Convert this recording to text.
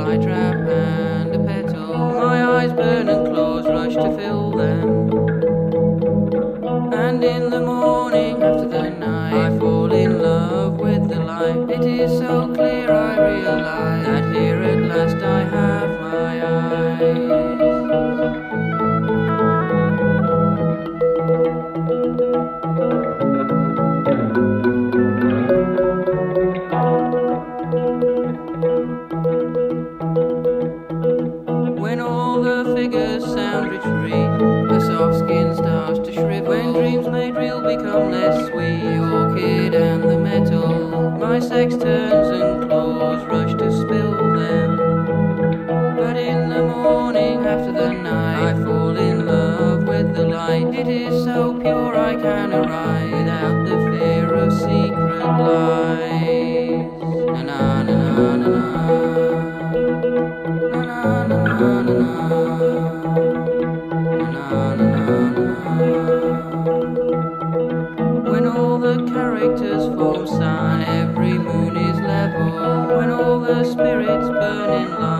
fly trap and a petal. My eyes burn and claws rush to fill them. And in the morning after the night, I fall in love with the light. It is so clear I realize that here at last I have my eyes. When all the figures sound retreat, the soft skin starts to shrivel. When dreams made real become less sweet, the orchid and the metal, my sex turns and claws rush to spill them. But in the morning after the night, I fall in love with the light. It is so pure I can arise without the fear of secret lies. Na na na na na na. When all the characters form sun, every moon is level. When all the spirits burn in light,